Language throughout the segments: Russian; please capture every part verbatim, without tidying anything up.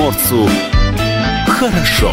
комсомольцу хорошо.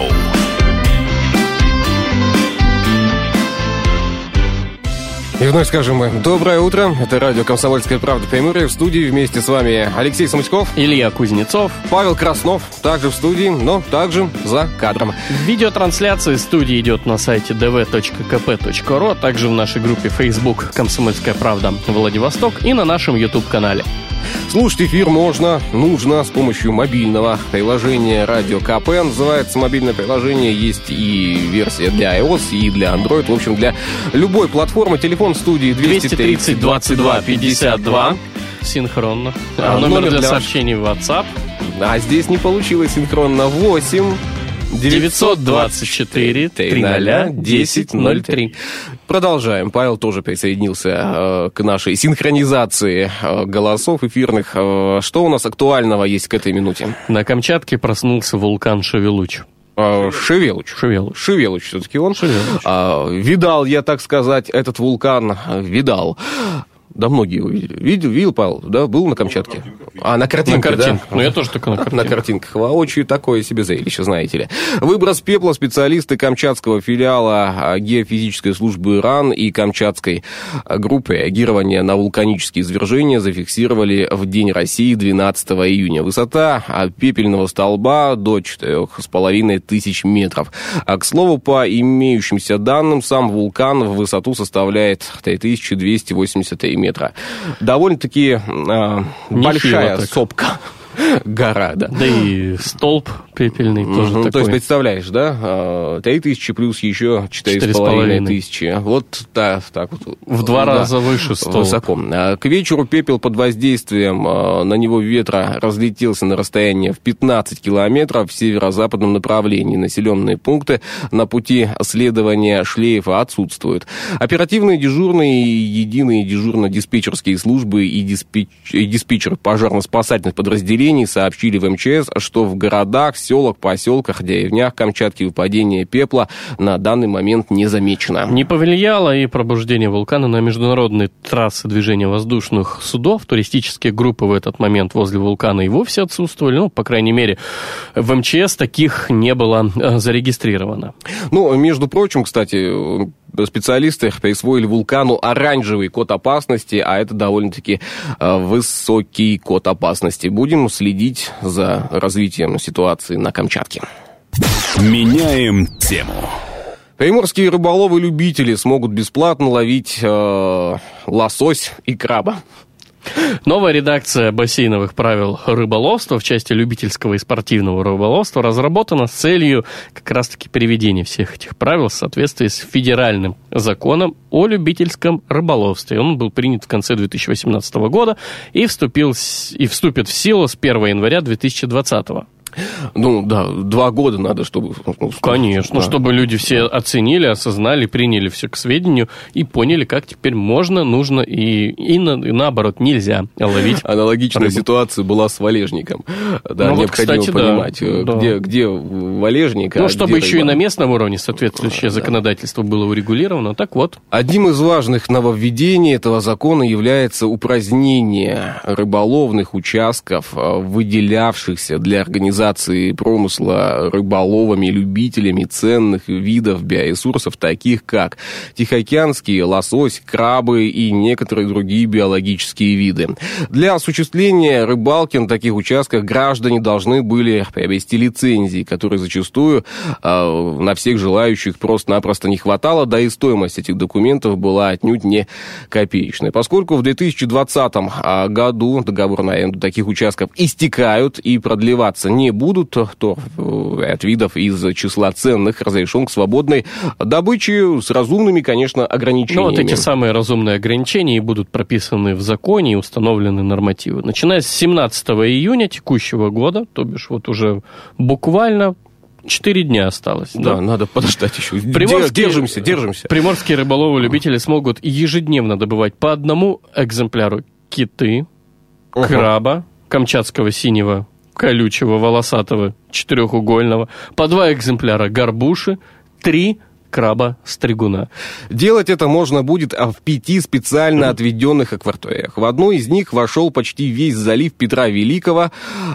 И вновь скажем мы доброе утро. Это радио «Комсомольская правда» Приморье. В студии вместе с вами Алексей Самуськов, Илья Кузнецов, Павел Краснов, также в студии, но также за кадром. Видеотрансляция студии идет на сайте ди ви точка ка пэ точка ру, а также в нашей группе Facebook «Комсомольская правда» Владивосток и на нашем YouTube-канале. Слушать эфир можно, нужно с помощью мобильного приложения «Радио КП». Называется мобильное приложение. Есть и версия для iOS, и для Android. В общем, для любой платформы. Телефон студии двести тридцать двадцать два пятьдесят два. Синхронно. А, а номер, номер для, для сообщений в WhatsApp. А здесь не получилось синхронно. восемь девятьсот двадцать четыре триста десять ноль три. Продолжаем. Павел тоже присоединился э, к нашей синхронизации э, голосов эфирных. Э, что у нас актуального есть к этой минуте? На Камчатке проснулся вулкан Шевелуч. Шевелуч. Шевелуч. Шевелуч все-таки он. Шевелуч. А, видал я, так сказать, этот вулкан. Видал. Да, многие его видели. Видел, видел, Павел, да, был на Камчатке. А, на картинке, на картинке. Да? Ну, я тоже только на картинках. На картинках. Воочию такое себе зрелище, знаете ли. Выброс пепла специалисты камчатского филиала геофизической службы РАН и камчатской группы реагирования на вулканические извержения зафиксировали в День России двенадцатого июня. Высота пепельного столба до четырех с половиной тысяч метров. А, к слову, по имеющимся данным, сам вулкан в высоту составляет три тысячи двести восемьдесят три метра. метра. Довольно-таки э, большая так. сопка. Гора, да. Да и столб пепельный mm-hmm. тоже такой. То есть, представляешь, да, три тысячи плюс еще четыре с половиной тысячи. Вот да, так вот. В два да, раза выше столб. Высоко. К вечеру пепел под воздействием на него ветра разлетелся на расстояние в пятнадцать километров в северо-западном направлении. Населенные пункты на пути следования шлейфа отсутствуют. Оперативные дежурные и единые дежурно-диспетчерские службы и, диспетч... и диспетчеры пожарно-спасательных подразделений сообщили в эм че эс, что в городах, селах, поселках, деревнях Камчатки выпадение пепла на данный момент не замечено. Не повлияло и пробуждение вулкана на международные трассы движения воздушных судов. Туристические группы в этот момент возле вулкана и вовсе отсутствовали. Ну, по крайней мере, в эм че эс таких не было зарегистрировано. Ну, между прочим, кстати, специалисты присвоили вулкану оранжевый код опасности, а это довольно-таки высокий код опасности. Будем следить за развитием ситуации на Камчатке. Меняем тему. Приморские рыболовы-любители смогут бесплатно ловить э, лосось и краба. Новая редакция бассейновых правил рыболовства в части любительского и спортивного рыболовства разработана с целью как раз-таки приведения всех этих правил в соответствии с федеральным законом о любительском рыболовстве. Он был принят в конце две тысячи восемнадцатого года и, вступил, и вступит в силу с первого января две тысячи двадцатого. Ну, да, два года надо, чтобы... Ну, Конечно, да. Чтобы люди все оценили, осознали, приняли все к сведению и поняли, как теперь можно, нужно и, и, на, и наоборот нельзя ловить. Аналогичная рыбу. Ситуация была с валежником. Да, ну, необходимо вот, кстати, понимать, да, где, да. где валежник, ну, а чтобы где еще рыба. И на местном уровне соответствующее да. законодательство было урегулировано. Так вот. Одним из важных нововведений этого закона является упразднение рыболовных участков, выделявшихся для организации промысла рыболовами, любителями ценных видов биоресурсов, таких как тихоокеанский лосось, крабы и некоторые другие биологические виды. Для осуществления рыбалки на таких участках граждане должны были приобрести лицензии, которые зачастую э, на всех желающих просто-напросто не хватало, да и стоимость этих документов была отнюдь не копеечная. Поскольку в две тысячи двадцатом году договор на аренду таких участков истекают и продлеваться не будут, то от видов из числа ценных разрешен к свободной добыче с разумными, конечно, ограничениями. Ну, вот эти самые разумные ограничения и будут прописаны в законе и установлены нормативы. Начиная с семнадцатого июня текущего года, то бишь вот уже буквально четыре дня осталось. Да, да, надо подождать еще. Приморские, держимся, держимся. Приморские рыболовы-любители смогут ежедневно добывать по одному экземпляру киты, uh-huh. краба, камчатского синего, колючего, волосатого, четырехугольного, по два экземпляра горбуши, три краба-стригуна. Делать это можно будет в пяти специально отведенных акваториях. В одну из них вошел почти весь залив Петра Великого,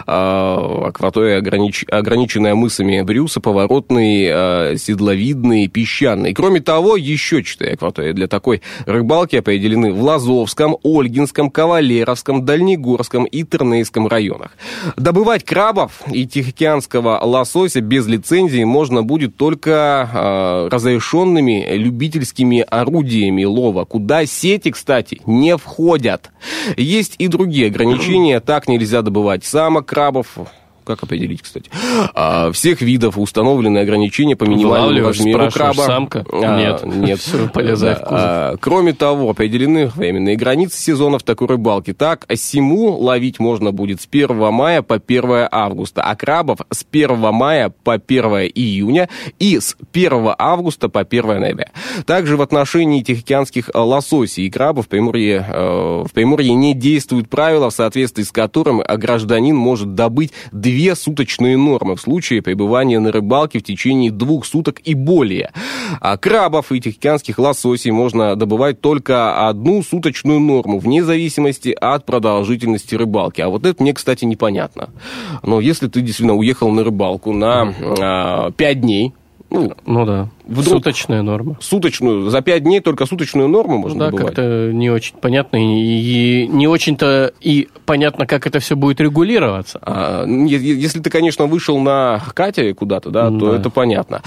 акватория, огранич... ограниченная мысами Брюса, поворотный, седловидный, песчаный. Кроме того, еще четыре акватории для такой рыбалки определены в Лазовском, Ольгинском, Кавалеровском, Дальнегорском и Тернейском районах. Добывать крабов и тихоокеанского лосося без лицензии можно будет только разрешенными любительскими орудиями лова, куда сети, кстати, не входят. Есть и другие ограничения. Так нельзя добывать самок крабов. Как определить, кстати? А, всех видов установлены ограничения по минимальному размеру краба. Самка? А, нет. Нет. Все, полезай в кузов. А, кроме того, определены временные границы сезонов такой рыбалки. Так, симу ловить можно будет с первого мая по первое августа, а крабов с первого мая по первое июня и с первого августа по первое ноября. Также в отношении тихоокеанских лососей и крабов в Приморье, э, в Приморье не действуют правила, в соответствии с которым гражданин может добыть две Две суточные нормы в случае пребывания на рыбалке в течение двух суток и более. А крабов и тихоокеанских лососей можно добывать только одну суточную норму, вне зависимости от продолжительности рыбалки. А вот это мне, кстати, непонятно. Но если ты действительно уехал на рыбалку на а, пять дней, ну, ну да, вдруг суточная норма. Суточную, за пять дней только суточную норму можно да, добывать. Да, как-то не очень понятно, и, и не очень-то и понятно, как это все будет регулироваться. А, если ты, конечно, вышел на катере куда-то, да, да. то это понятно.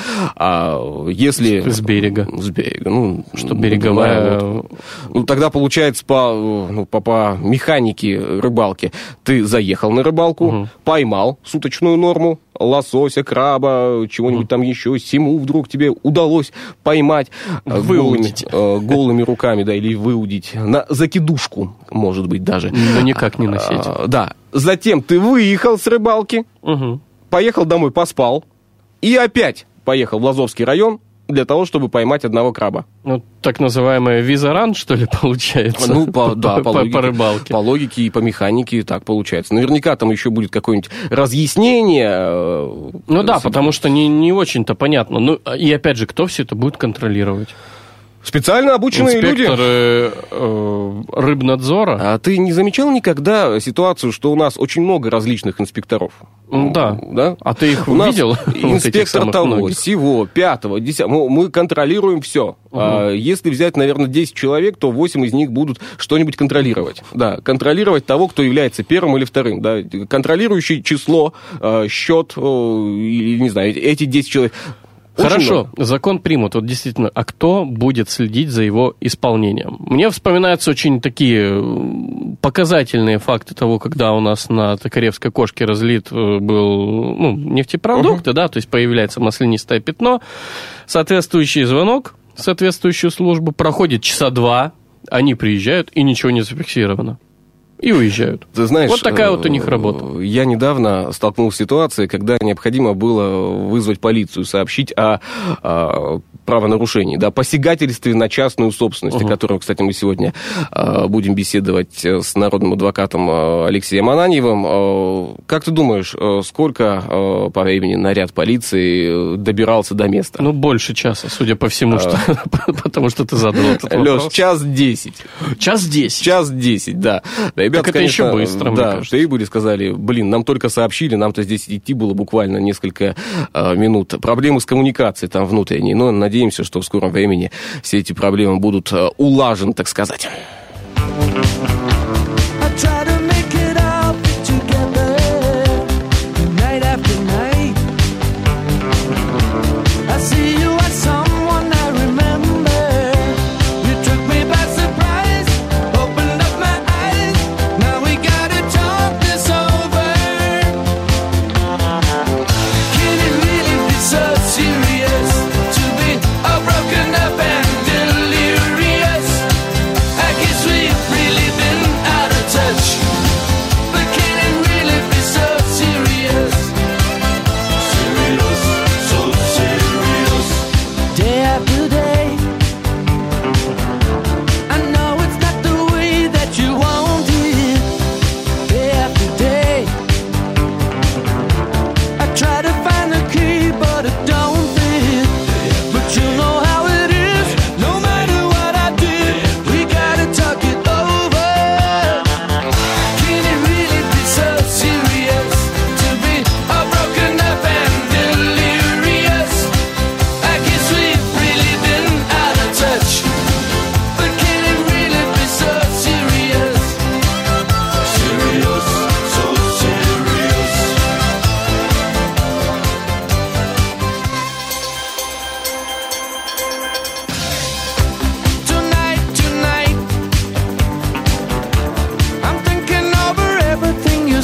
А если... С берега. С берега, ну... Что береговая... Вот. Ну, тогда, получается, по, ну, по, по механике рыбалки ты заехал на рыбалку, угу. поймал суточную норму, лосося, краба, чего-нибудь mm. там еще, симу вдруг тебе удалось поймать выудить. Голыми, голыми руками, да, или выудить на закидушку, может быть, даже. Но никак не на сеть. А, да. Затем ты выехал с рыбалки, угу. поехал домой, поспал, и опять поехал в Лазовский район для того, чтобы поймать одного краба. Ну, так называемая визаран, что ли, получается? Ну, по, да, по, по, логике, по рыбалке. По логике и по механике так получается. Наверняка там еще будет какое-нибудь разъяснение. Ну да, потому что не, не очень-то понятно. Ну, и опять же, кто все это будет контролировать? Специально обученные Инспекторы, люди. Э, рыбнадзора. А ты не замечал никогда ситуацию, что у нас очень много различных инспекторов? Да. да? А ты их у увидел? Нас инспектор того, многих. Сего, пятого, десятого. Мы контролируем все. Угу. А если взять, наверное, десять человек, то восемь из них будут что-нибудь контролировать. Да, контролировать того, кто является первым или вторым. Да. Контролирующий число, счет, или, не знаю, эти десять человек... Очень Хорошо, много. Закон примут, вот действительно, а кто будет следить за его исполнением? Мне вспоминаются очень такие показательные факты того, когда у нас на Токаревской кошке разлит был ну, нефтепродукты, uh-huh. да, то есть появляется маслянистое пятно, соответствующий звонок, соответствующую службу, проходит часа два, они приезжают, и ничего не зафиксировано. И уезжают. Ты знаешь, вот такая вот у них работа. Я недавно столкнулся с ситуацией, когда необходимо было вызвать полицию, сообщить о, о правонарушении, да, посягательстве на частную собственность, uh-huh. о котором, кстати, мы сегодня э, будем беседовать с народным адвокатом э, Алексеем Ананьевым. Э, как ты думаешь, э, сколько э, по времени наряд полиции добирался до места? Ну, больше часа, судя по всему, что, потому что ты задал этот вопрос. Леш, час десять. Час десять? Час десять, да. Ребята, так это конечно, еще быстро, мне да, кажется. Да, были сказали, блин, нам только сообщили, нам-то здесь идти было буквально несколько э, минут. Проблемы с коммуникацией там внутренней, но надеемся, что в скором времени все эти проблемы будут э, улажены, так сказать. Broken up and delirious. I guess we've really been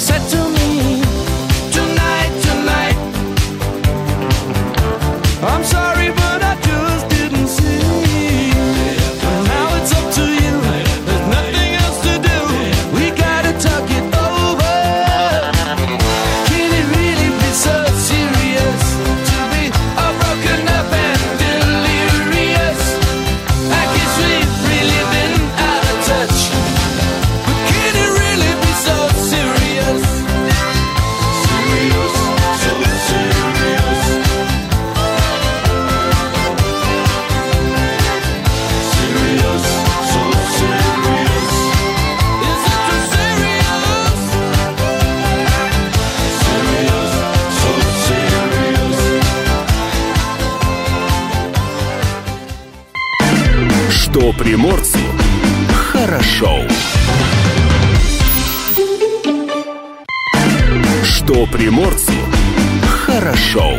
said to me, tonight, tonight, I'm sorry, but I just didn't see. And now it's up to you. There's nothing else to do. We gotta talk it over. Can it really be so serious to be all broken up and delirious? I guess we've really been out of touch. But can it really be so serious? Serious, so serious. Serious, so serious. Is it too serious? Serious, so serious. Что приморцу хорошо. Что приморцу хорошо.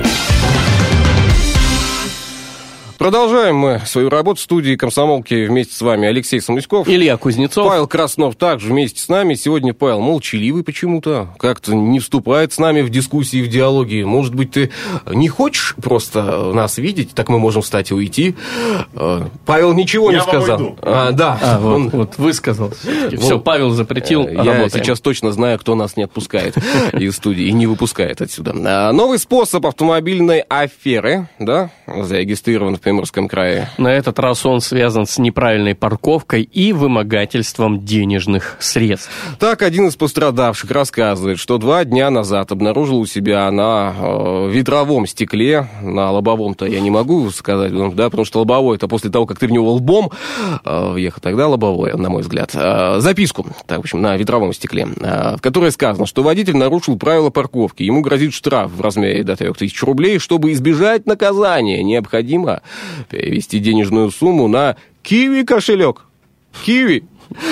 Продолжаем мы свою работу в студии «Комсомолки». Вместе с вами Алексей Самуськов. Илья Кузнецов. Павел Краснов также вместе с нами. Сегодня Павел молчаливый почему-то, как-то не вступает с нами в дискуссии, в диалоги. Может быть, ты не хочешь просто нас видеть, так мы можем встать и уйти. Павел ничего Я не сказал. уйду. А, да, А, вот, он... вот высказал. Вот. Все, Павел запретил. Я работаем. сейчас точно знаю, кто нас не отпускает из студии и не выпускает отсюда. А, новый способ автомобильной аферы, да, зарегистрирован в Приморском крае. На этот раз он связан с неправильной парковкой и вымогательством денежных средств. Так, один из пострадавших рассказывает, что два дня назад обнаружил у себя на э, ветровом стекле, на лобовом-то я не могу сказать, да, потому что лобовой, это после того, как ты в него лбом э, въехал, тогда лобовой, на мой взгляд, э, записку, так, в общем, на ветровом стекле, э, в которой сказано, что водитель нарушил правила парковки, ему грозит штраф в размере до трех тысяч рублей, чтобы избежать наказания, необходимо перевести денежную сумму на киви-кошелек. Киви.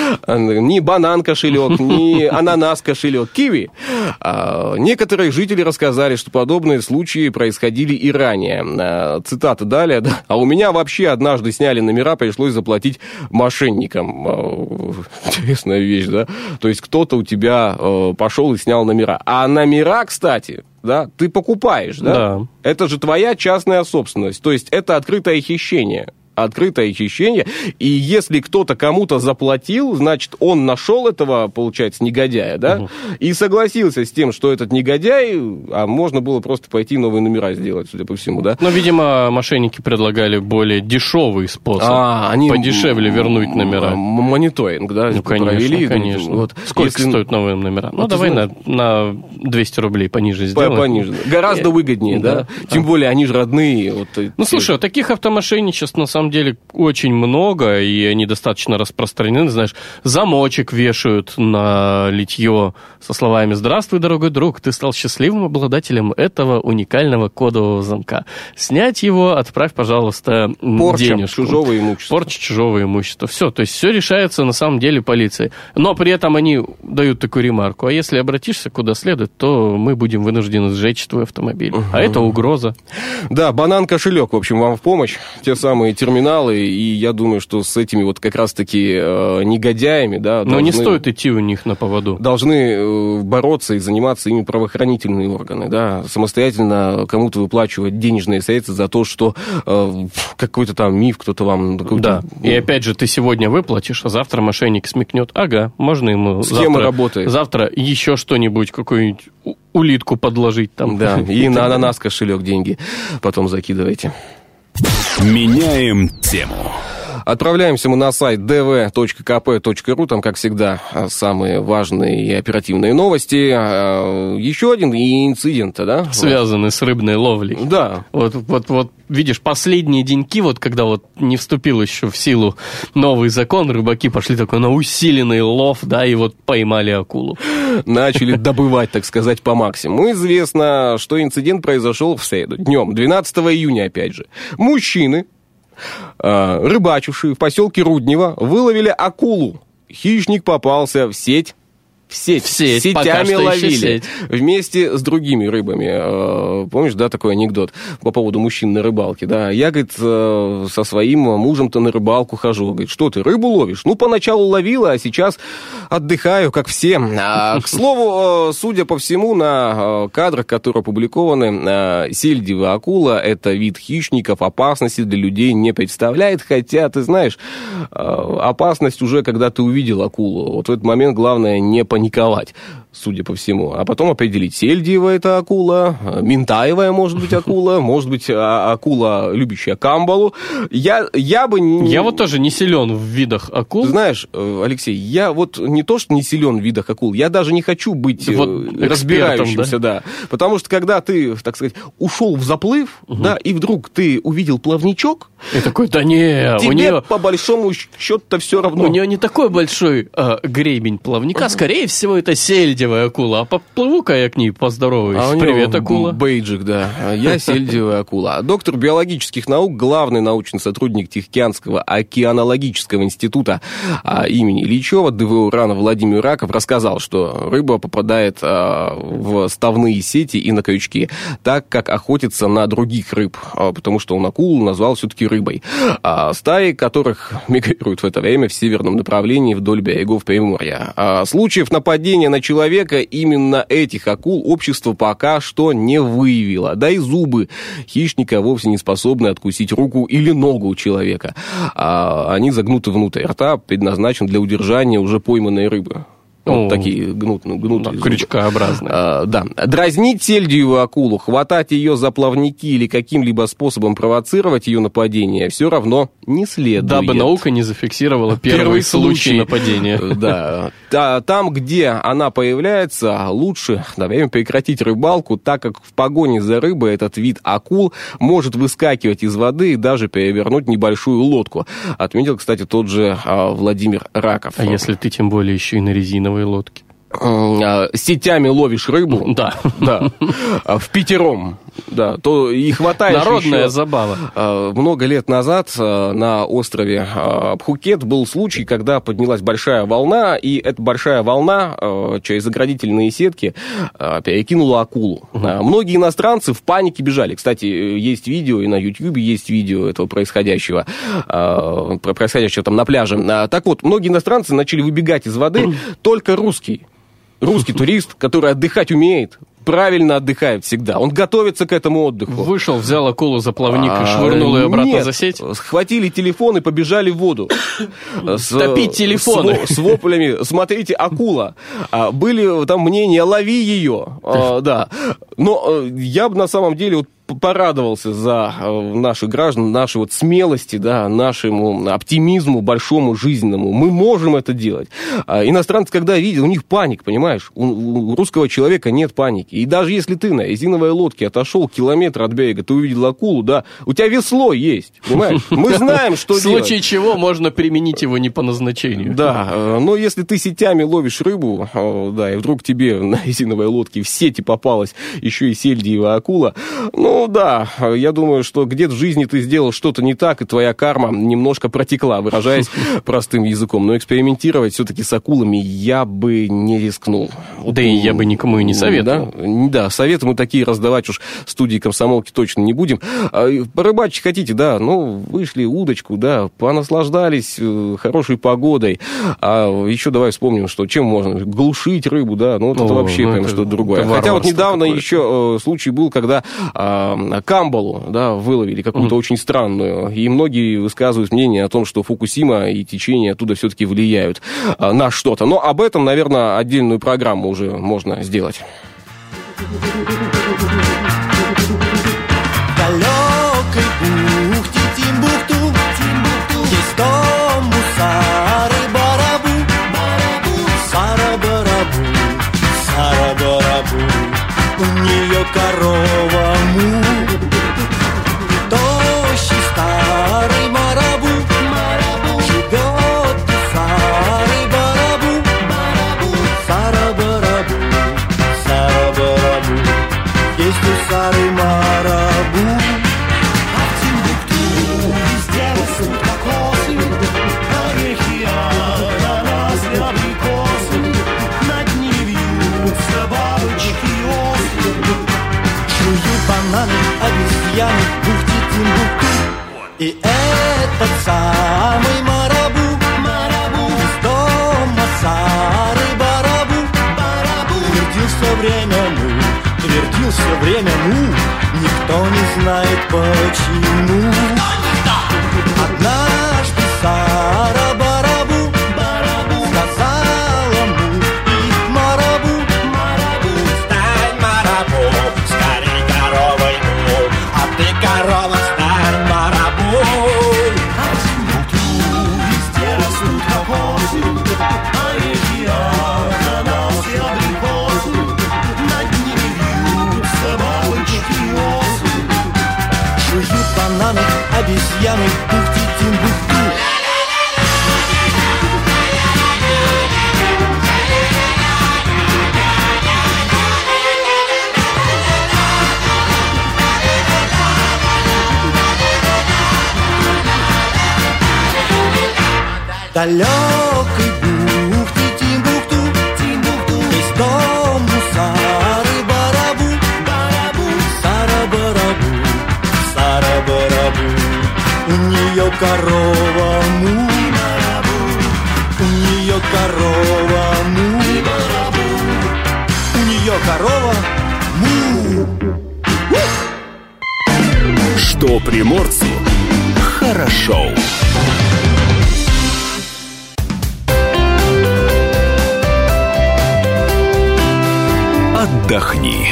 Не банан-кошелек, не ананас-кошелек, киви. А, некоторые жители рассказали, что подобные случаи происходили и ранее. А, цитата далее. Да. А у меня вообще однажды сняли номера, пришлось заплатить мошенникам. А, интересная вещь, да? То есть кто-то у тебя а, пошел и снял номера. А номера, кстати, да, ты покупаешь, да? Да. Это же твоя частная собственность. То есть это открытое хищение. Открытое хищение, и если кто-то кому-то заплатил, значит, он нашел этого, получается, негодяя, да, угу. и согласился с тем, что этот негодяй, а можно было просто пойти новые номера сделать, судя по всему, да. Но, видимо, мошенники предлагали более дешевый способ, а, они подешевле м- вернуть номера. Мониторинг, да, ну, конечно, провели. конечно. Вот. Сколько если... стоят новые номера? Ну, вот давай на, на двести рублей пониже сделаем. Пониже. Гораздо и... выгоднее, да. да. Тем да. более, они же родные. Вот, ну, слушай, таких автомошенничеств, на самом деле, очень много, и они достаточно распространены. Знаешь, замочек вешают на литье со словами «Здравствуй, дорогой друг, ты стал счастливым обладателем этого уникального кодового замка. Снять его, отправь, пожалуйста, Порча денежку». чужого имущества. Порча чужого имущества. Все, то есть все решается на самом деле полицией. Но при этом они дают такую ремарку: а если обратишься куда следует, то мы будем вынуждены сжечь твой автомобиль. Угу. А это угроза. Да, банан-кошелек, в общем, вам в помощь. Те самые терминалы, и я думаю, что с этими вот как раз-таки э, негодяями, да... Но должны, не стоит идти у них на поводу. Должны э, бороться и заниматься ими правоохранительные органы, да, самостоятельно кому-то выплачивать денежные средства за то, что э, какой-то там миф кто-то вам... Да, и опять же, ты сегодня выплатишь, а завтра мошенник смекнет: ага, можно ему схема завтра, работает. Завтра еще что-нибудь, какую-нибудь улитку подложить там. Да, и на ананас кошелек деньги потом закидывайте. Меняем тему. Отправляемся мы на сайт ди ви точка ка пэ точка ру, там, как всегда, самые важные и оперативные новости. Еще один инцидент, да? Связанный вот. С рыбной ловлей. Да. Вот, вот, вот, видишь, последние деньки, вот когда вот не вступил еще в силу новый закон, рыбаки пошли такой на усиленный лов, да, и вот поймали акулу. Начали добывать, так сказать, по максимуму. Известно, что инцидент произошел в среду, днем, двенадцатого июня, опять же. Мужчины, рыбачившие в поселке Руднево, выловили акулу. Хищник попался в сеть в сеть, В сеть, сетями пока что еще ловили. сеть. Вместе с другими рыбами. Э, Помнишь, да, такой анекдот по поводу мужчин на рыбалке? Да, я, говорит, э, со своим мужем-то на рыбалку хожу. Говорит, что ты, рыбу ловишь? Ну, поначалу ловила, а сейчас отдыхаю, как все. А, к слову, э, судя по всему, на э, кадрах, которые опубликованы, э, сельдевая акула – это вид хищников, опасности для людей не представляет. Хотя, ты знаешь, э, опасность уже, когда ты увидел акулу. Вот в этот момент главное не паниковать, судя по всему. А потом определить, сельдиевая это акула, минтаевая, может быть, акула, может быть, а- акула, любящая камбалу. Я, я бы... Не... Я вот тоже не силен в видах акул. Знаешь, э, Алексей, я вот не то, что не силен в видах акул, я даже не хочу быть э, Вот экспертом, разбирающимся, да? Потому что когда ты, так сказать, ушел в заплыв, угу. да, и вдруг ты увидел плавничок, и такой, да не, тебе у нее... по большому счету-то все равно. У нее не такой большой э, гребень плавника, скорее всего, это сельдевая акула. А поплыву-ка я к ней поздороваюсь. А Привет, акула. Бейджик, да. Я сельдевая акула. Доктор биологических наук, главный научный сотрудник Тихоокеанского океанологического института а, имени Ильичева, ДВО РАН Владимир Раков рассказал, что рыба попадает а, в ставные сети и на крючки, так как охотится на других рыб, а, потому что он акулу назвал все-таки рыбой. А, стаи, которых мигрируют в это время в северном направлении вдоль берегов Приморья. А, случаев нападения на человека именно этих акул общество пока что не выявило. Да и зубы хищника вовсе не способны откусить руку или ногу у человека. А, они загнуты внутрь рта, предназначен для удержания уже пойманной рыбы. Вот О, такие гнут, гнутые да, крючкообразные. А, да. Дразнить сельдиевую акулу, хватать ее за плавники или каким-либо способом провоцировать ее нападение все равно не следует. Дабы наука не зафиксировала первый, Первый случай, случай нападения. Да. Там, где она появляется, лучше на время прекратить рыбалку, так как в погоне за рыбой этот вид акул может выскакивать из воды и даже перевернуть небольшую лодку. Отметил, кстати, тот же Владимир Раков. А если ты тем более еще и на резиновой лодке? Сетями ловишь рыбу, да, да, в пятером, да, то и хватаешь. Народная еще. забава. Много лет назад на острове Пхукет был случай, когда поднялась большая волна, и эта большая волна через заградительные сетки перекинула акулу. Угу. Многие иностранцы в панике бежали. Кстати, есть видео, и на Ютьюбе есть видео этого происходящего, происходящего там на пляже. Так вот, многие иностранцы начали выбегать из воды, только русский. Русский турист, который отдыхать умеет, правильно отдыхает всегда. Он готовится к этому отдыху. Вышел, взял акулу за плавник а, и швырнул ее обратно нет, за сеть? Схватили телефон и побежали в воду. Топить телефоны. С, с воплями. Смотрите, акула. Были там мнения, лови ее. Да. Но я бы на самом деле вот порадовался за наших граждан, нашей вот смелости, да, нашему оптимизму большому, жизненному. Мы можем это делать. А иностранцы, когда видят, у них паника, понимаешь? У, у русского человека нет паники. И даже если ты на резиновой лодке отошел километр от берега, ты увидел акулу, да, у тебя весло есть, понимаешь? Мы знаем, что делать. В случае чего можно применить его не по назначению. Да, но если ты сетями ловишь рыбу, да, и вдруг тебе на резиновой лодке в сети попалась еще и сельдиевая акула, ну, Ну да, я думаю, что где-то в жизни ты сделал что-то не так, и твоя карма немножко протекла, выражаясь простым языком. Но экспериментировать все-таки с акулами я бы не рискнул. Да и я бы никому и не советовал. Да, да, советы мы такие раздавать уж в студии комсомолки точно не будем. Порыбачить хотите, да, ну, вышли удочку, да, понаслаждались хорошей погодой. А еще давай вспомним, что чем можно глушить рыбу, да, ну, вот О, это вообще ну, прям что-то другое. Хотя вот недавно какое-то. еще случай был, когда камбалу, да, выловили какую-то mm. очень странную, и многие высказывают мнение о том, что Фукусима и течение оттуда все-таки влияют а, на что-то. Но об этом, наверное, отдельную программу уже можно сделать. В далекой бухте Тимбукту есть дом у Сары-Барабу, Сара-Барабу, Сара-Барабу, у нее корова му. Тощий старый марабу живет у Сары-Барабу, Сара-Барабу, Сара-Барабу, есть у Сары И этот самый Марабу, Марабу, из дома Сары-Барабу, Барабу, твердил все время му, твердил все время му, никто не знает почему. Однажды Сара-Барабу, Барабу, сказала му и Марабу, Марабу, стань Марабу, скорей коровой му, а ты корова, стань Марабу. А утру везде растут кокосы, а эти ананасы, абрикосы, над ними вьются бабочки-осы. Жуют бананы, обезьяны, бухти-тимбухту. Далекой бухты Тимбукту, Тимбукту, из дому Сары-Барабу, Барабу, Сара-Барабу, Сара-Барабу. У нее корова му, у нее корова му, у нее корова му. Что приморцу хорошо. Отдохни.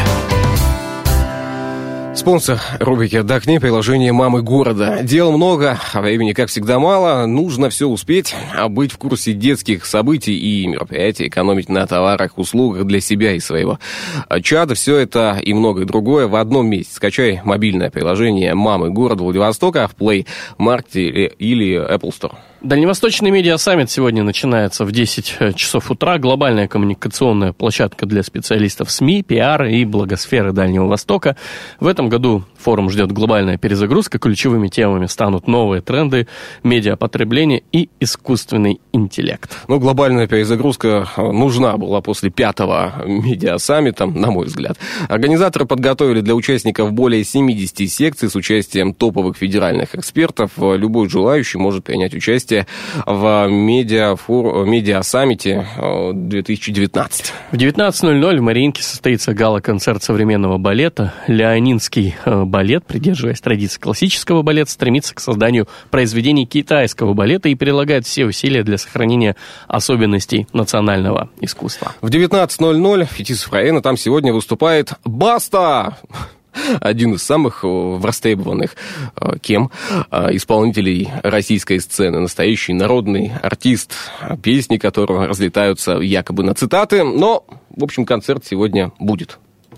Спонсор рубрики «Отдохни» — приложение «Мамы города». Дел много, а времени, как всегда, мало. Нужно все успеть, а быть в курсе детских событий и мероприятий, экономить на товарах, услугах для себя и своего чада. Все это и многое другое в одном месте. Скачай мобильное приложение «Мамы города» Владивостока в Play Market или Apple Store. Дальневосточный медиа-саммит сегодня начинается в десять часов утра. Глобальная коммуникационная площадка для специалистов СМИ, пиара и благосферы Дальнего Востока. В этом году форум ждет глобальная перезагрузка. Ключевыми темами станут новые тренды, медиапотребление и искусственный интеллект. Ну, глобальная перезагрузка нужна была после пятого медиа-саммита, на мой взгляд. Организаторы подготовили для участников более семидесяти секций с участием топовых федеральных экспертов. Любой желающий может принять участие в медиа-фор... медиа-саммите две тысячи девятнадцать. В девятнадцать ноль ноль в Мариинке состоится гала-концерт современного балета. Леонинский балет, придерживаясь традиций классического балета, стремится к созданию произведений китайского балета и прилагает все усилия для сохранения особенностей национального искусства. В девятнадцать ноль ноль Фетисов Раена, там сегодня выступает «Баста!» Один из самых востребованных кем исполнителей российской сцены. Настоящий народный артист, песни которого разлетаются якобы на цитаты. Но, в общем, концерт сегодня будет.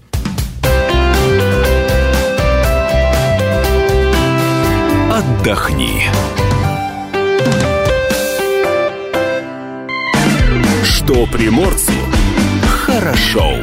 Отдохни. Что приморцу хорошо.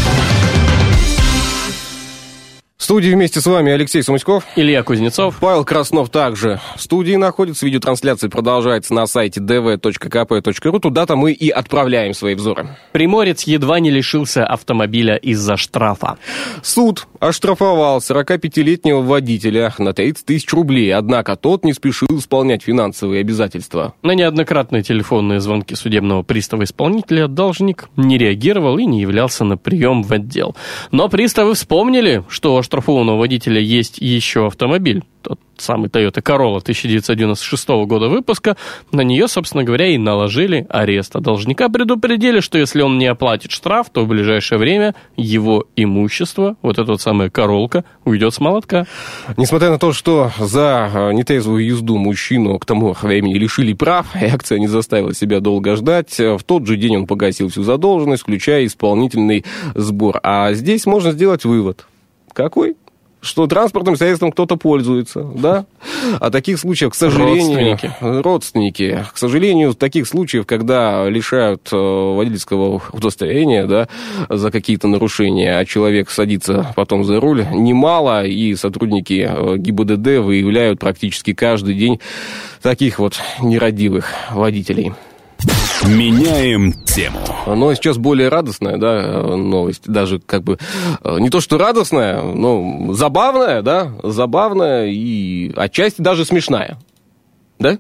В студии вместе с вами Алексей Самуськов, Илья Кузнецов. Павел Краснов также в студии находится. Видеотрансляция продолжается на сайте ди ви точка ка пэ точка ру. Туда-то мы и отправляем свои взоры. Приморец едва не лишился автомобиля из-за штрафа. Суд оштрафовал сорокапятилетнего водителя на тридцать тысяч рублей, однако тот не спешил исполнять финансовые обязательства. На неоднократные телефонные звонки судебного пристава-исполнителя должник не реагировал и не являлся на прием в отдел. Но приставы вспомнили, что у оштрафованного водителя есть еще автомобиль. Тот самый Toyota Corolla тысяча девятьсот девяносто шестого года выпуска. На нее, собственно говоря, и наложили арест. А должника предупредили, что если он не оплатит штраф, то в ближайшее время его имущество, вот эта вот самая Королка, уйдет с молотка. Несмотря на то, что за нетрезвую езду мужчину к тому времени лишили прав, реакция не заставила себя долго ждать. В тот же день он погасил всю задолженность, включая исполнительный сбор. А здесь можно сделать вывод. Какой? Что транспортным средством кто-то пользуется, да? А таких случаев, к сожалению... Родственники. Родственники. К сожалению, таких случаев, когда лишают водительского удостоверения, да, за какие-то нарушения, а человек садится потом за руль, немало, и сотрудники ГИБДД выявляют практически каждый день таких вот нерадивых водителей. Меняем тему. Но сейчас более радостная, да, новость. Даже как бы не то, что радостная, но забавная, да, забавная и отчасти даже смешная. Да?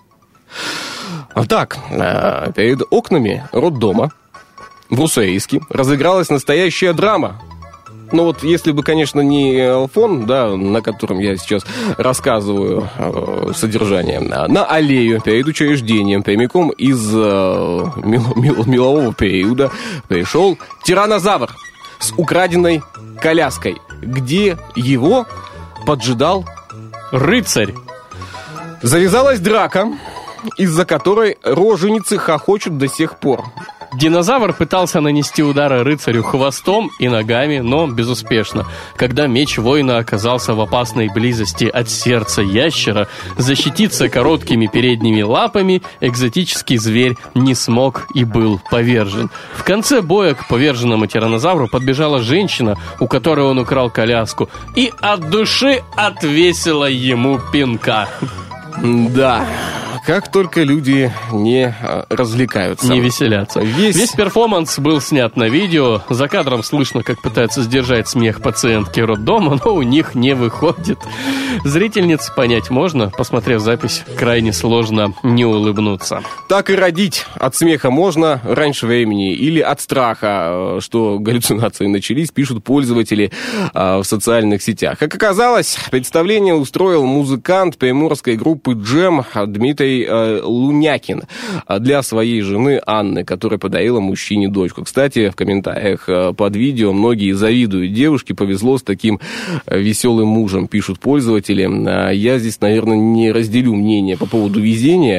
Так, перед окнами роддома в Усейске разыгралась настоящая драма. Ну вот, если бы, конечно, не фон, да, на котором я сейчас рассказываю э, содержание, на аллею перед учреждением прямиком из э, мил, мил, мелового периода пришел тираннозавр с украденной коляской, где его поджидал рыцарь. Завязалась драка, из-за которой роженицы хохочут до сих пор. Динозавр пытался нанести удары рыцарю хвостом и ногами, но безуспешно. Когда меч воина оказался в опасной близости от сердца ящера, защититься короткими передними лапами экзотический зверь не смог и был повержен. В конце боя к поверженному тираннозавру подбежала женщина, у которой он украл коляску, и от души отвесила ему пинка. Да, как только люди не развлекаются. Не веселятся. Весь... Весь перформанс был снят на видео. За кадром слышно, как пытаются сдержать смех пациентки роддома, но у них не выходит. Зрительниц понять можно. Посмотрев запись, крайне сложно не улыбнуться. Так и родить от смеха можно раньше времени или от страха, что галлюцинации начались, пишут пользователи в социальных сетях. Как оказалось, представление устроил музыкант приморской группы «Джем» Дмитрий Лунякин для своей жены Анны, которая подарила мужчине дочку. Кстати, в комментариях под видео многие завидуют девушке, повезло с таким веселым мужем, пишут пользователи. Я здесь, наверное, не разделю мнение по поводу везения.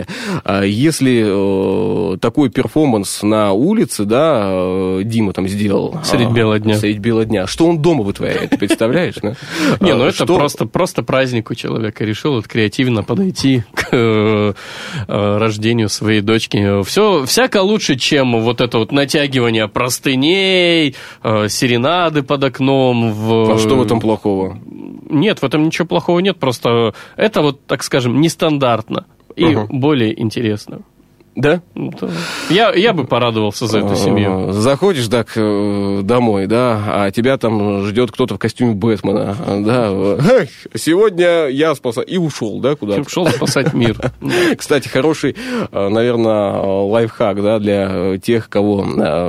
Если такой перформанс на улице, да, Дима там сделал... Средь бела дня. Средь бела дня. Что он дома вытворяет, ты представляешь? Не, ну это просто праздник у человека. Решил вот креативно подойти к рождению своей дочки. Все всяко лучше, чем вот это вот натягивание простыней, серенады под окном. В... А что в этом плохого? Нет, в этом ничего плохого нет, просто это вот, так скажем, нестандартно и uh-huh. более интересно. Да? Я, я бы порадовался за эту семью. Заходишь так домой, да, а тебя там ждет кто-то в костюме Бэтмена, да, сегодня я спасаю, и ушел, да, куда-то. Ушел спасать мир. Кстати, хороший, наверное, лайфхак, да, для тех, кого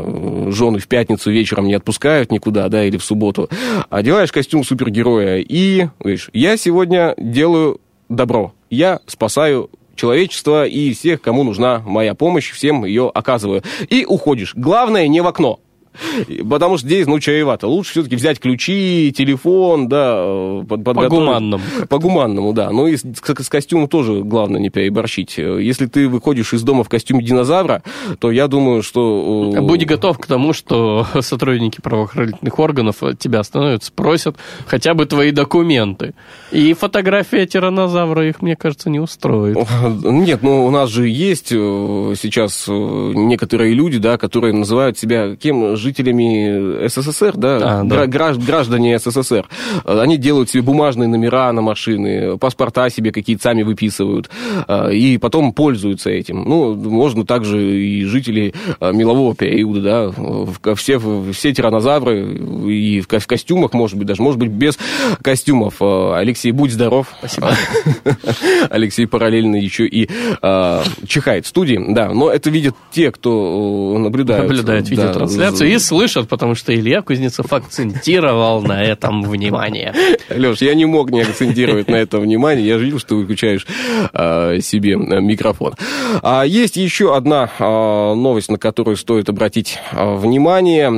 жены в пятницу вечером не отпускают никуда, да, или в субботу. Одеваешь костюм супергероя и говоришь, я сегодня делаю добро, я спасаю человечество и всех, кому нужна моя помощь, всем ее оказываю. И уходишь. Главное, не в окно. Потому что здесь, ну, чревато. Лучше все-таки взять ключи, телефон, да, под, по-гуманному. По-гуманному, да. Но и с, с костюмом тоже главное не переборщить. Если ты выходишь из дома в костюме динозавра, то я думаю, что... Будь готов к тому, что сотрудники правоохранительных органов тебя остановят, спросят хотя бы твои документы. И фотография тираннозавра их, мне кажется, не устроит. Нет, ну, у нас же есть сейчас некоторые люди, да, которые называют себя кем жить жителями СССР, да, а, да. граждане СССР. Они делают себе бумажные номера на машины, паспорта себе какие-то сами выписывают, и потом пользуются этим. Ну, можно также и жители мелового периода, да, все, все тираннозавры и в костюмах, может быть, даже, может быть, без костюмов. Алексей, будь здоров. Спасибо. Алексей параллельно еще и чихает в студии, да, но это видят те, кто наблюдает. Наблюдает видеотрансляцию и слышат, потому что Илья Кузнецов акцентировал на этом внимание. Леш, я не мог не акцентировать на этом внимание. Я же видел, что ты выключаешь а, себе микрофон. А, есть еще одна а, новость, на которую стоит обратить а, внимание.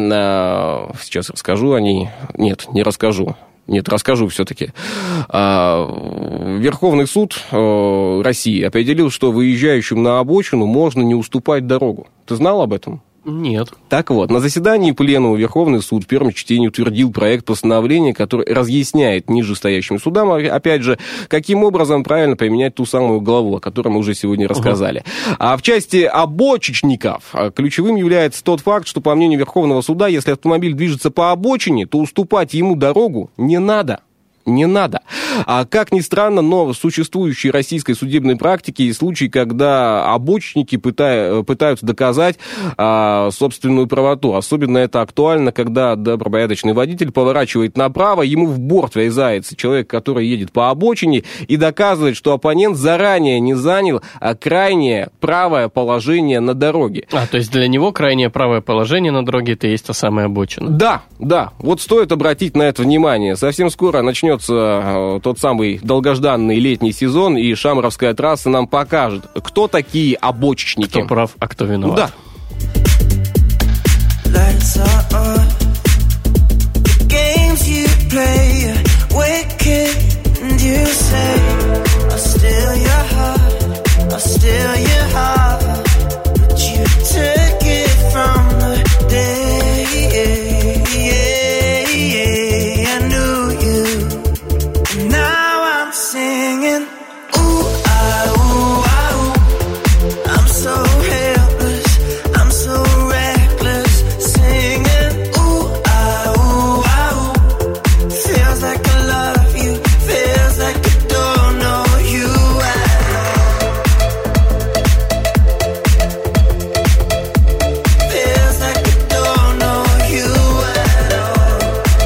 А, сейчас расскажу о ней. Нет, не расскажу. Нет, расскажу все-таки. Верховный суд России определил, что выезжающим на обочину можно не уступать дорогу. Ты знал об этом? Нет. Так вот, на заседании Пленума Верховный суд в первом чтении утвердил проект постановления, который разъясняет нижестоящим судам, опять же, каким образом правильно применять ту самую главу, о которой мы уже сегодня рассказали. Uh-huh. А в части обочечников ключевым является тот факт, что, по мнению Верховного суда, если автомобиль движется по обочине, то уступать ему дорогу не надо. Не надо. А как ни странно, но в существующей российской судебной практике есть случаи, когда обочинники пытая, пытаются доказать а, собственную правоту. Особенно это актуально, когда добропорядочный водитель поворачивает направо, ему в борт врезается человек, который едет по обочине, и доказывает, что оппонент заранее не занял а, крайнее правое положение на дороге. А, то есть для него крайнее правое положение на дороге — это и есть та самая обочина? Да, да. Вот стоит обратить на это внимание. Совсем скоро начнется э, тот самый долгожданный летний сезон, и Шамаровская трасса нам покажет, кто такие обочечники. Кто прав, а кто виноват. Да. Lights are on. The games you play are wicked, and you say I'll steal your heart, I'll steal your heart, but you took it from the day I knew you. And now I'm singing, ooh, ah, ooh, ah, ooh. I'm so helpless, I'm so reckless, singing, ooh, ah, ooh, ah, ooh. Feels like I love you, feels like I don't know you at all. Feels like I don't know you at all.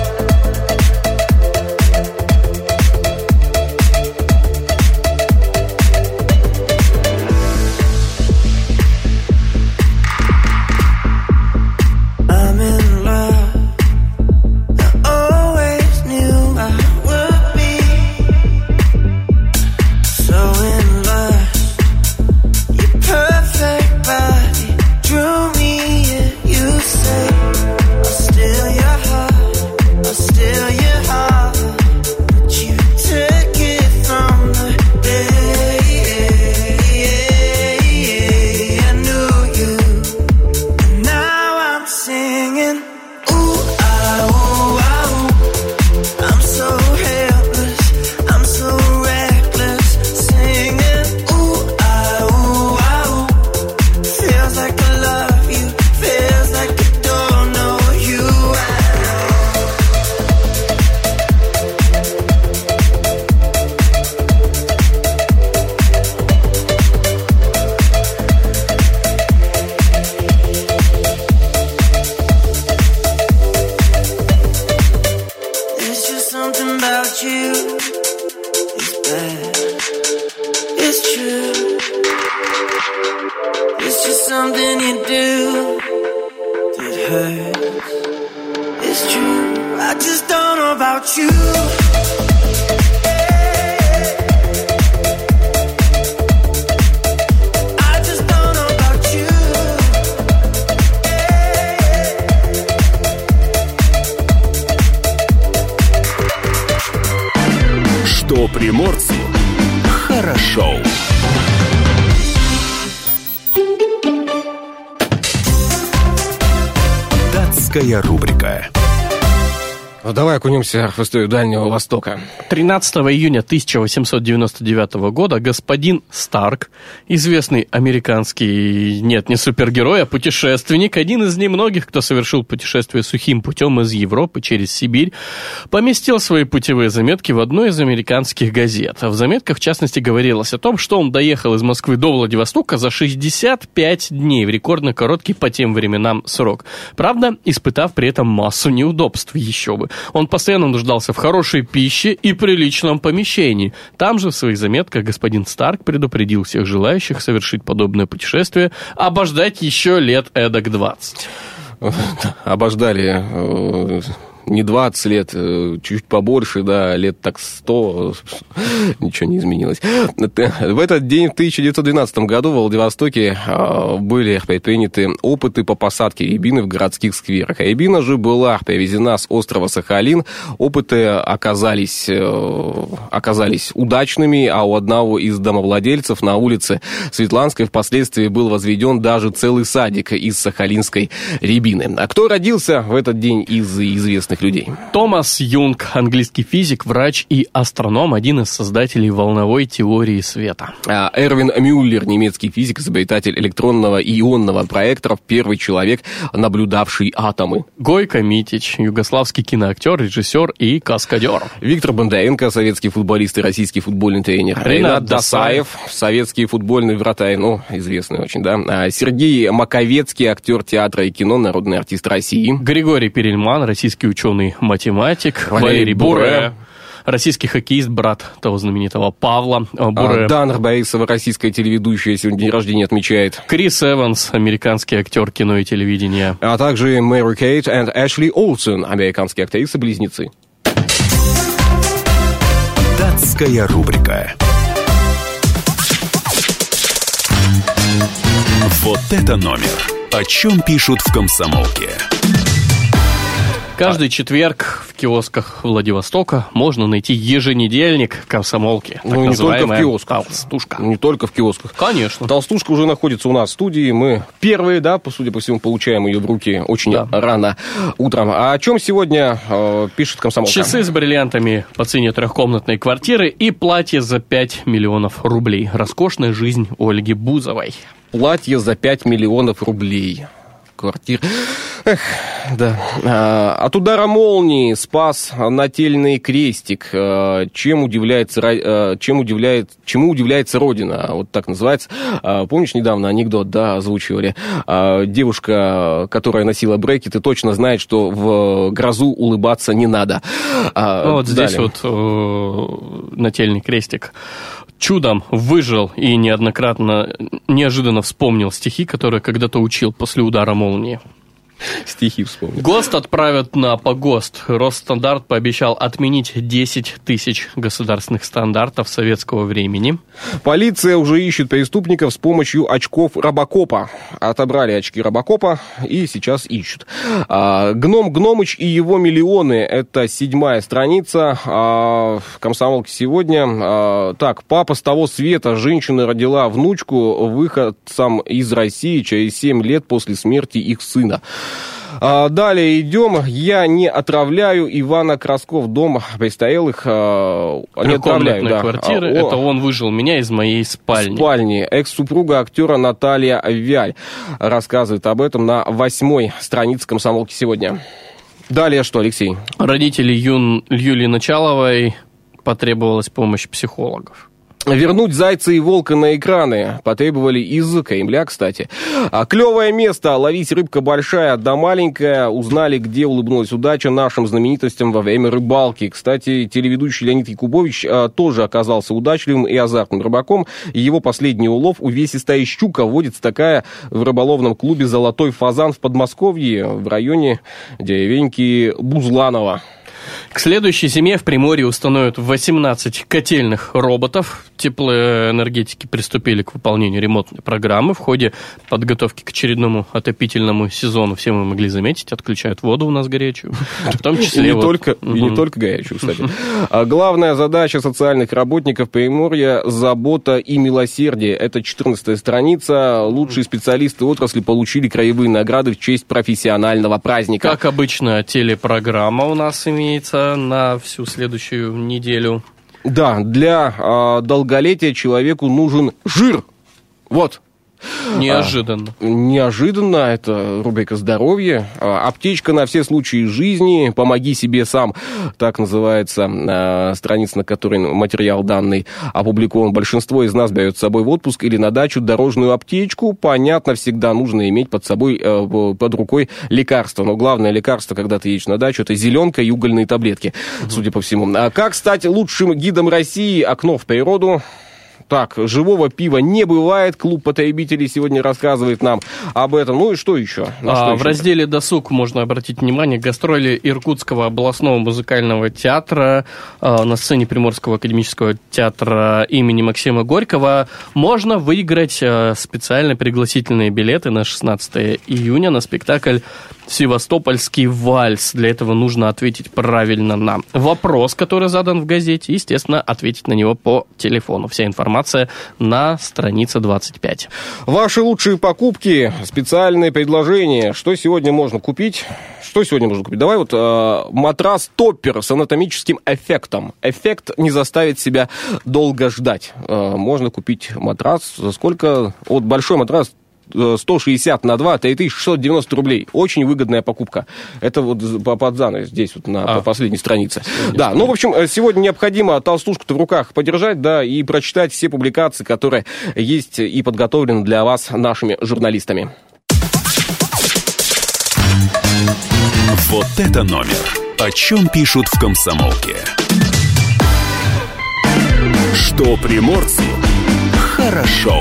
I'm in love. I always knew I would be so in love. Your perfect body drew me in. You say I'll steal your heart, I'll steal your heart, but you took it from the day I knew you. And now I'm singing, ooh, ah, ooh, ah, ooh. I'm so helpless, I'm so reckless, singing, ooh, ah, ooh, ah, ooh. Feels like I love you, feels like I don't know you at all. There's just something about you. It's bad. It's true. It's just something you do that hurts. It's true. I just don't know about you. I just don't know about you. Что приморцу хорошо. Датская рубрика. Ну, давай окунемся в историю Дальнего Востока. тринадцатого июня тысяча восемьсот девяносто девятого года господин Старк, известный американский, нет, не супергерой, а путешественник, один из немногих, кто совершил путешествие сухим путем из Европы через Сибирь, поместил свои путевые заметки в одной из американских газет. В заметках, в частности, говорилось о том, что он доехал из Москвы до Владивостока за шестьдесят пять дней, в рекордно короткий по тем временам срок. Правда, испытав при этом массу неудобств, еще бы. Он постоянно нуждался в хорошей пище и приличном помещении. Там же в своих заметках господин Старк предупредил всех желающих совершить подобное путешествие обождать еще лет эдак двадцать. Обождали э, не двадцать лет, э, чуть побольше, да, лет так сто, ничего не изменилось. В этот день, в тысяча девятьсот двенадцатом году, в Владивостоке э, были предприняты опыты по посадке рябины в городских скверах. Рябина же была привезена с острова Сахалин. Опыты оказались, э, оказались удачными, а у одного из домовладельцев на улице Светланской впоследствии был возведен даже целый садик из сахалинской рябины. А кто родился в этот день из известных интересных людей. Томас Юнг, английский физик, врач и астроном, один из создателей волновой теории света. А Эрвин Мюллер, немецкий физик, изобретатель электронного и ионного проекторов, первый человек, наблюдавший атомы. Гойко Митич, югославский киноактер, режиссер и каскадер. Виктор Бондаренко, советский футболист и российский футбольный тренер. Ренат Ренат Досаев, Досаев, советский футбольный вратарь, ну, известный очень, да. А Сергей Маковецкий, актер театра и кино, народный артист России. Григорий Перельман, российский ученый-математик. Валерий Валерий Буре, Буре. российский хоккеист, брат того знаменитого Павла Буре. А, Дана Борисова, российская телеведущая, сегодня день рождения отмечает. Крис Эванс, американский актер кино и телевидения. А также Мэри Кейт и Эшли Олсен, американские актрисы-близнецы. Датская рубрика. Вот это номер. О чем пишут в «Комсомолке». Каждый четверг в киосках Владивостока можно найти еженедельник комсомолки. Так Ну, не только в называемая киосках. толстушка. Не только в киосках. Конечно. Толстушка уже находится у нас в студии. Мы первые, да, по судя по всему, получаем ее в руки очень Да. рано утром. А о чем сегодня э, пишет комсомолка? Часы с бриллиантами по цене трехкомнатной квартиры и платье за пять миллионов рублей. Роскошная жизнь Ольги Бузовой. Платье за пять миллионов рублей. Квартир. Эх, да. А, от удара молнии спас нательный крестик. А, чем удивляется, а, чем удивляет, чему удивляется Родина? Вот так называется. А, помнишь, недавно анекдот, да, озвучивали? А, девушка, которая носила брекеты, точно знает, что в грозу улыбаться не надо. А, Ну, вот здесь далее. вот э, нательный крестик чудом выжил и неоднократно, неожиданно вспомнил стихи, которые когда-то учил после удара молнии. Стихи вспомнил. ГОСТ отправят на погост. Росстандарт пообещал отменить десять тысяч государственных стандартов советского времени. Полиция уже ищет преступников с помощью очков Робокопа. Отобрали очки Робокопа и сейчас ищут. А, Гном Гномыч и его миллионы. Это седьмая страница а, в «Комсомолке» сегодня. А, так, папа с того света. Женщина родила внучку выходцам из России через семь лет после смерти их сына. А, далее идем. Я не отравляю Ивана Красков. Дом престарелых а, не отравляю. Трехкомнатной Да. квартиры. А, о, Это он выжил меня из моей спальни. спальни. Экс-супруга актера Наталья Вяль рассказывает об этом на восьмой странице «Комсомолки» сегодня. Далее что, Алексей? Родители Юн... Юлии Началовой потребовалась помощь психологов. Вернуть «Зайца и волка» на экраны потребовали из Кремля, кстати. А, клевое место. Ловить рыбка большая, да маленькая. Узнали, где улыбнулась удача нашим знаменитостям во время рыбалки. Кстати, телеведущий Леонид Якубович а, тоже оказался удачливым и азартным рыбаком. Его последний улов — увесистая щука. Водится такая в рыболовном клубе «Золотой фазан» в Подмосковье, в районе деревеньки Бузланово. К следующей зиме в Приморье установят восемнадцать котельных роботов. Теплоэнергетики приступили к выполнению ремонтной программы. В ходе подготовки к очередному отопительному сезону, все мы могли заметить, отключают воду у нас горячую. В том числе И не, вот- только, и не Мгм. только горячую, кстати. А главная задача социальных работников Приморья — забота и милосердие. Это четырнадцатая страница. Лучшие специалисты отрасли получили краевые награды в честь профессионального праздника. Как обычно, телепрограмма у нас имеется на всю следующую неделю. Да, для а, долголетия человеку нужен жир. Вот. Неожиданно. Неожиданно, это рубрика «Здоровье». А, Аптечка на все случаи жизни. Помоги себе сам. Так называется а, страница, на которой материал данный опубликован. Большинство из нас берет с собой в отпуск или на дачу дорожную аптечку. Понятно, всегда нужно иметь под собой, а, под рукой лекарство. Но главное лекарство, когда ты едешь на дачу, это зеленка и угольные таблетки, угу. судя по всему. А как стать лучшим гидом России? Окно в природу. Так, живого пива не бывает. Клуб потребителей сегодня рассказывает нам об этом. Ну и что еще? На А, что в еще? разделе «Досуг» можно обратить внимание: гастроли Иркутского областного музыкального театра а, на сцене Приморского академического театра имени Максима Горького. Можно выиграть а, специально пригласительные билеты на шестнадцатое июня на спектакль Севастопольский вальс. Для этого нужно ответить правильно на вопрос, который задан в газете. Естественно, ответить на него по телефону. Вся информация на странице двадцать пять. Ваши лучшие покупки, специальные предложения. Что сегодня можно купить? Что сегодня можно купить? Давай вот э, матрас Топпер с анатомическим эффектом. Эффект не заставит себя долго ждать. Э, можно купить матрас за сколько? Вот большой матрас сто шестьдесят на два, три тысячи шестьсот девяносто рублей. Очень выгодная покупка. Это вот под занавес здесь вот на а, последней странице. Да, ну, в общем, сегодня необходимо толстушку-то в руках подержать, да, и прочитать все публикации, которые есть и подготовлены для вас нашими журналистами. Вот это номер. О чем пишут в «Комсомолке». Что приморцу хорошо.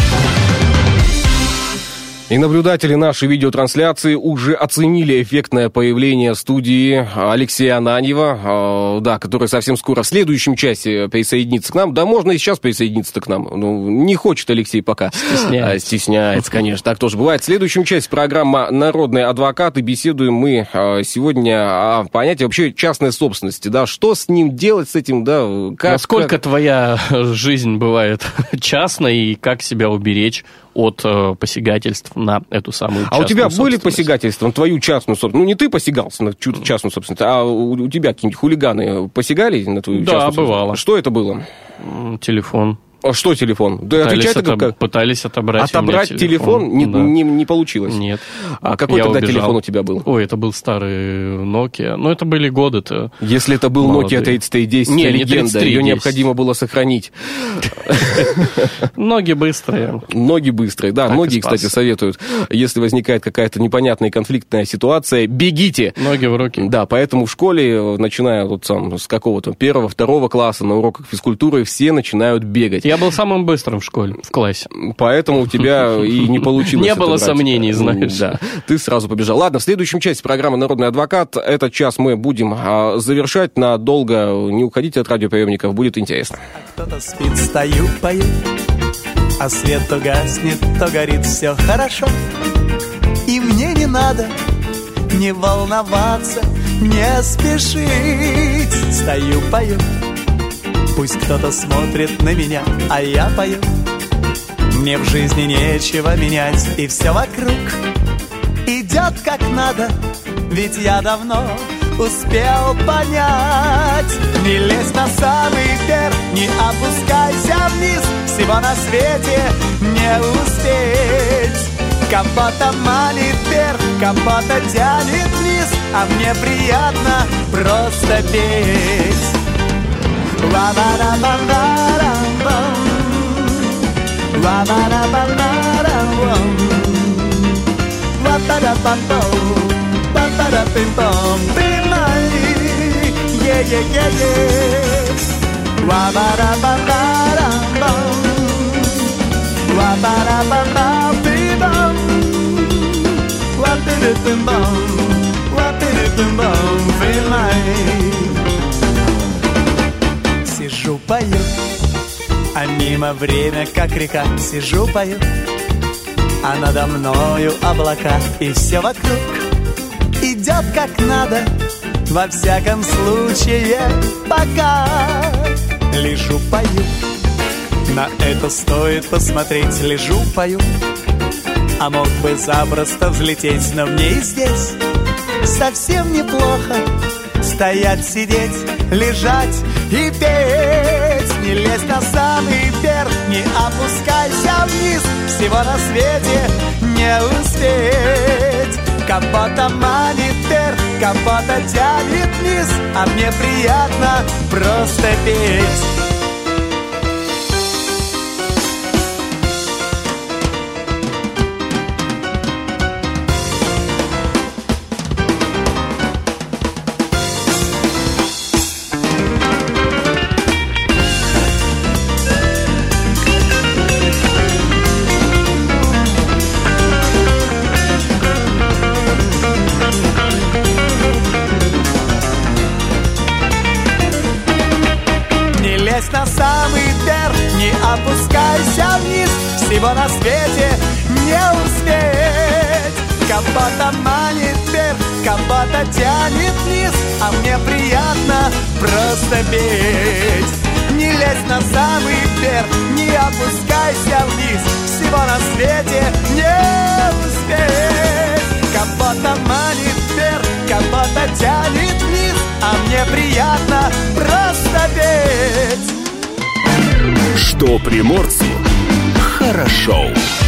И наблюдатели нашей видеотрансляции уже оценили эффектное появление студии Алексея Ананьева, да, который совсем скоро в следующем часе присоединится к нам. Да, можно и сейчас присоединиться к нам. Ну, не хочет Алексей пока. Стесняется. Стесняется, конечно. Так тоже бывает. В следующем часе программа «Народный адвокат». И беседуем мы сегодня о понятии вообще частной собственности. Да, что с ним делать, с этим, да? Как, Насколько как... твоя жизнь бывает частной и как себя уберечь от э, посягательств на эту самую частную А у тебя были собственность? посягательства на твою частную собственность? Ну, не ты посягался на чью-то частную собственность, а у, у тебя какие-нибудь хулиганы посягали на твою да, частную собственность? Да, бывало. Что это было? Телефон. А что телефон? Да, пытались, отвечай, отоб... как... пытались отобрать Отобрать у меня телефон, телефон не, да. не, не получилось? Нет. А какой Я тогда убежал. телефон у тебя был? Ой, это был старый Nokia. Ну, это были годы-то. Если это был молодые. Nokia тридцать три десять, не, легенда, не тридцать три ее десять. необходимо было сохранить. Ноги быстрые. Ноги быстрые, да. Так Многие, кстати, советуют, если возникает какая-то непонятная конфликтная ситуация, бегите. Ноги в руки. Да, поэтому в школе, начиная вот сам с какого-то первого, второго класса на уроках физкультуры, все начинают бегать. Я был самым быстрым в школе, в классе. Поэтому у тебя и не получилось. Не было сомнений, знаешь. Да, ты сразу побежал. Ладно, в следующем части программы «Народный адвокат». Этот час мы будем а, завершать. Надолго не уходите от радиоприемников, будет интересно. Кто-то спит, стою, пою, а свет то гаснет, то горит, все хорошо. И мне не надо не волноваться, не спешить. Стою, пою, пусть кто-то смотрит на меня, а я пою. Мне в жизни нечего менять, и все вокруг идет как надо, ведь я давно успел понять. Не лезь на самый верх, не опускайся вниз, всего на свете не успеть. Кого-то манит вверх, кого-то тянет вниз, а мне приятно просто петь. Ла-ла-ла-ла-ла-ла-ла. Ла-ла-ла-ла-ла-ла-ла. Ла-та-да-пам-пам. Ла-та-да-пим-пам. Пимай. Е-е-е-е. Ла-ла-ла-ла-ла-ла-ла. Ла-ла-ла-ла-ла-пим-пам. Ла-ти-ди-пим-пам. Ла-ти-ди-пим-пам. Пимай. Сижу, пою, а мимо время, как река. Сижу, пою, а надо мною облака. И все вокруг идет как надо, во всяком случае пока. Лежу, пою, на это стоит посмотреть. Лежу, пою, а мог бы запросто взлететь. Но мне и здесь совсем неплохо стоять, сидеть, лежать и петь. Не лезь на самый верх, не опускайся вниз, всего на свете не успеть. Кого-то манит вверх, кого-то тянет вниз, а мне приятно просто петь. На самый верх, не опускайся вниз, всего на свете не успеть. Кого-то манит вверх, кого-то тянет вниз, а мне приятно просто петь. Не лезь на самый верх, не опускайся вниз, всего на свете не успеть. Кого-то манит вверх, кого-то тянет вниз, а мне приятно просто петь. Что приморцу хорошо.